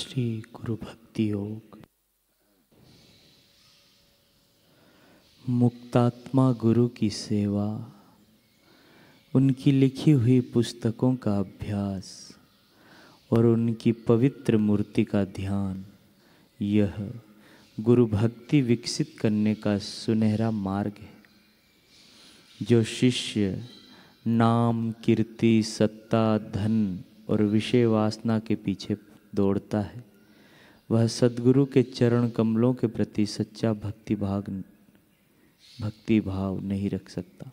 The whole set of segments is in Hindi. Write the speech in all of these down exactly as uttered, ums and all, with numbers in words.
श्री गुरु भक्ति योग। मुक्तात्मा गुरु की सेवा, उनकी लिखी हुई पुस्तकों का अभ्यास और उनकी पवित्र मूर्ति का ध्यान, यह गुरु भक्ति विकसित करने का सुनहरा मार्ग है। जो शिष्य नाम, कीर्ति, सत्ता, धन और विषय वासना के पीछे दौड़ता है, वह सद्गुरु के चरण कमलों के प्रति सच्चा भक्ति भाव भक्ति भाव नहीं रख सकता।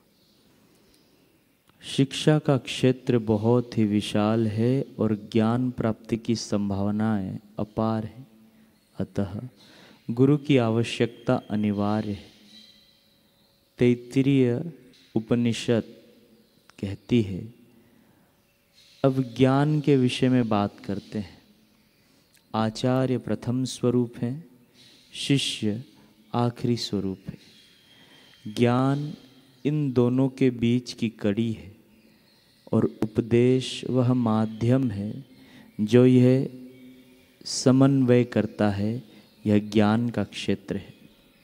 शिक्षा का क्षेत्र बहुत ही विशाल है और ज्ञान प्राप्ति की संभावनाएं अपार है। अतः गुरु की आवश्यकता अनिवार्य है। तैत्तिरीय उपनिषद कहती है, अब ज्ञान के विषय में बात करते हैं। आचार्य प्रथम स्वरूप है, शिष्य आखिरी स्वरूप है। ज्ञान इन दोनों के बीच की कड़ी है और उपदेश वह माध्यम है जो यह समन्वय करता है। यह ज्ञान का क्षेत्र है।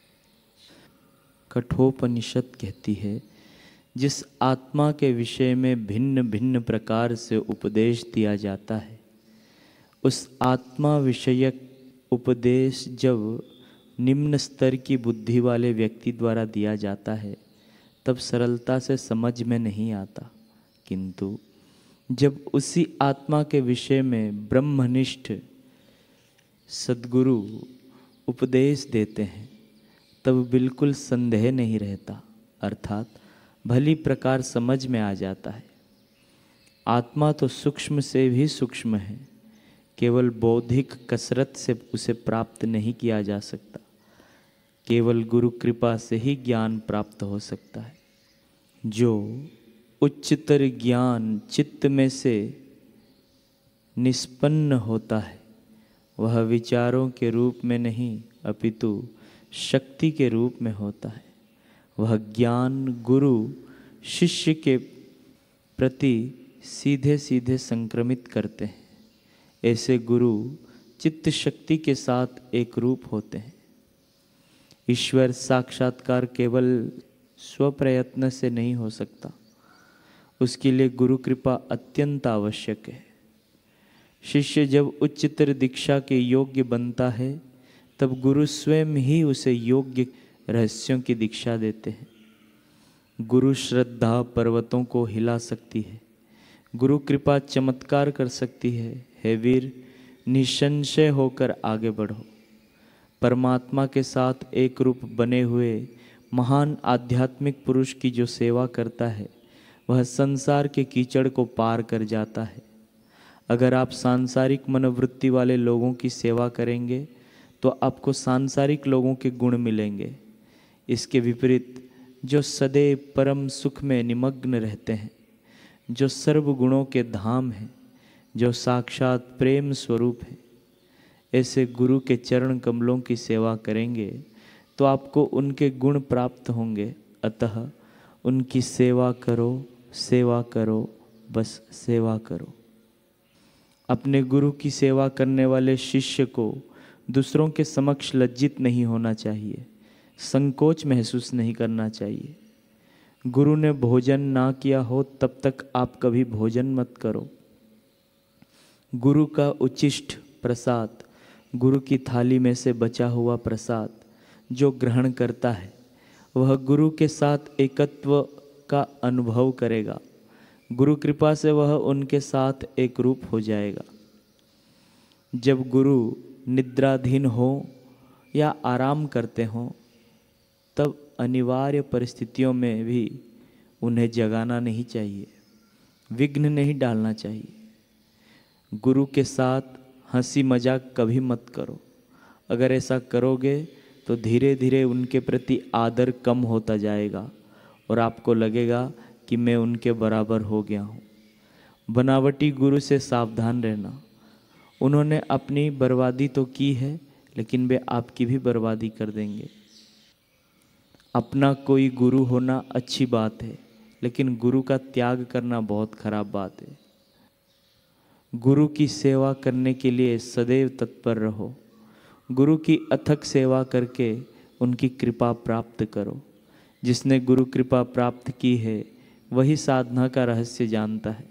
कठोपनिषद कहती है, जिस आत्मा के विषय में भिन्न भिन्न प्रकार से उपदेश दिया जाता है, उस आत्मा विषयक उपदेश जब निम्न स्तर की बुद्धि वाले व्यक्ति द्वारा दिया जाता है तब सरलता से समझ में नहीं आता, किंतु जब उसी आत्मा के विषय में ब्रह्मनिष्ठ सद्गुरु उपदेश देते हैं तब बिल्कुल संदेह नहीं रहता, अर्थात भली प्रकार समझ में आ जाता है। आत्मा तो सूक्ष्म से भी सूक्ष्म है, केवल बौद्धिक कसरत से उसे प्राप्त नहीं किया जा सकता। केवल गुरु कृपा से ही ज्ञान प्राप्त हो सकता है। जो उच्चतर ज्ञान चित्त में से निष्पन्न होता है, वह विचारों के रूप में नहीं अपितु शक्ति के रूप में होता है। वह ज्ञान गुरु शिष्य के प्रति सीधे सीधे संक्रमित करते हैं। ऐसे गुरु चित्त शक्ति के साथ एक रूप होते हैं। ईश्वर साक्षात्कार केवल स्वप्रयत्न से नहीं हो सकता, उसके लिए गुरु कृपा अत्यंत आवश्यक है। शिष्य जब उच्चतर दीक्षा के योग्य बनता है तब गुरु स्वयं ही उसे योग्य रहस्यों की दीक्षा देते हैं। गुरु श्रद्धा पर्वतों को हिला सकती है, गुरु कृपा चमत्कार कर सकती है। हे वीर, निसंशय होकर आगे बढ़ो। परमात्मा के साथ एक रूप बने हुए महान आध्यात्मिक पुरुष की जो सेवा करता है, वह संसार के कीचड़ को पार कर जाता है। अगर आप सांसारिक मनोवृत्ति वाले लोगों की सेवा करेंगे तो आपको सांसारिक लोगों के गुण मिलेंगे। इसके विपरीत जो सदैव परम सुख में निमग्न रहते हैं, जो सर्व गुणों के धाम हैं, जो साक्षात प्रेम स्वरूप है, ऐसे गुरु के चरण कमलों की सेवा करेंगे तो आपको उनके गुण प्राप्त होंगे। अतः उनकी सेवा करो, सेवा करो, बस सेवा करो। अपने गुरु की सेवा करने वाले शिष्य को दूसरों के समक्ष लज्जित नहीं होना चाहिए, संकोच महसूस नहीं करना चाहिए। गुरु ने भोजन ना किया हो तब तक आप कभी भोजन मत करो। गुरु का उच्छिष्ट प्रसाद, गुरु की थाली में से बचा हुआ प्रसाद जो ग्रहण करता है, वह गुरु के साथ एकत्व का अनुभव करेगा। गुरु कृपा से वह उनके साथ एक रूप हो जाएगा। जब गुरु निद्राधीन हो या आराम करते हों, तब अनिवार्य परिस्थितियों में भी उन्हें जगाना नहीं चाहिए, विघ्न नहीं डालना चाहिए। गुरु के साथ हंसी मजाक कभी मत करो। अगर ऐसा करोगे तो धीरे धीरे उनके प्रति आदर कम होता जाएगा और आपको लगेगा कि मैं उनके बराबर हो गया हूँ। बनावटी गुरु से सावधान रहना। उन्होंने अपनी बर्बादी तो की है, लेकिन वे आपकी भी बर्बादी कर देंगे। अपना कोई गुरु होना अच्छी बात है, लेकिन गुरु का त्याग करना बहुत खराब बात है। गुरु की सेवा करने के लिए सदैव तत्पर रहो। गुरु की अथक सेवा करके उनकी कृपा प्राप्त करो। जिसने गुरु कृपा प्राप्त की है वही साधना का रहस्य जानता है।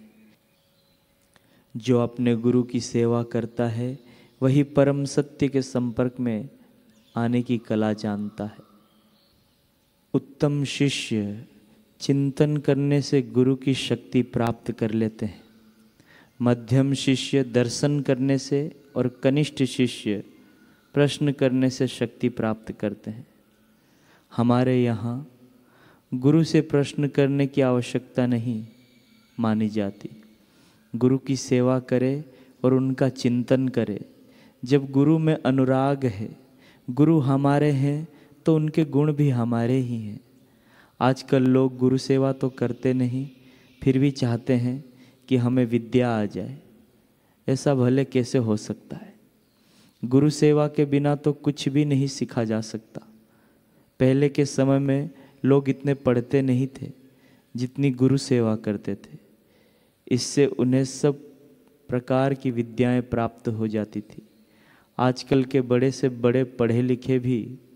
जो अपने गुरु की सेवा करता है वही परम सत्य के संपर्क में आने की कला जानता है। उत्तम शिष्य चिंतन करने से गुरु की शक्ति प्राप्त कर लेते हैं। मध्यम शिष्य दर्शन करने से और कनिष्ठ शिष्य प्रश्न करने से शक्ति प्राप्त करते हैं। हमारे यहाँ गुरु से प्रश्न करने की आवश्यकता नहीं मानी जाती। गुरु की सेवा करे और उनका चिंतन करे। जब गुरु में अनुराग है, गुरु हमारे हैं, तो उनके गुण भी हमारे ही हैं। आजकल लोग गुरु सेवा तो करते नहीं, फिर भी चाहते हैं कि हमें विद्या आ जाए। ऐसा भले कैसे हो सकता है? गुरु सेवा के बिना तो कुछ भी नहीं सीखा जा सकता। पहले के समय में लोग इतने पढ़ते नहीं थे जितनी गुरु सेवा करते थे। इससे उन्हें सब प्रकार की विद्याएं प्राप्त हो जाती थी। आजकल के बड़े से बड़े पढ़े लिखे भी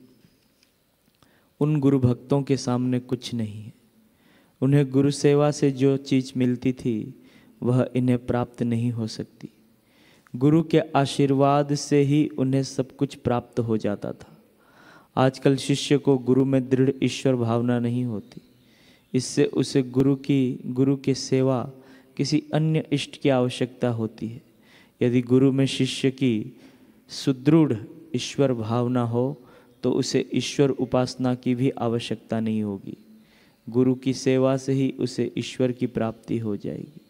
उन गुरु भक्तों के सामने कुछ नहीं है। उन्हें गुरु सेवा से जो चीज़ मिलती थी वह इन्हें प्राप्त नहीं हो सकती। गुरु के आशीर्वाद से ही उन्हें सब कुछ प्राप्त हो जाता था। आजकल शिष्य को गुरु में दृढ़ ईश्वर भावना नहीं होती। इससे उसे गुरु की गुरु के सेवा किसी अन्य इष्ट की आवश्यकता होती है। यदि गुरु में शिष्य की सुदृढ़ ईश्वर भावना हो तो उसे ईश्वर उपासना की भी आवश्यकता नहीं होगी। गुरु की सेवा से ही उसे ईश्वर की प्राप्ति हो जाएगी।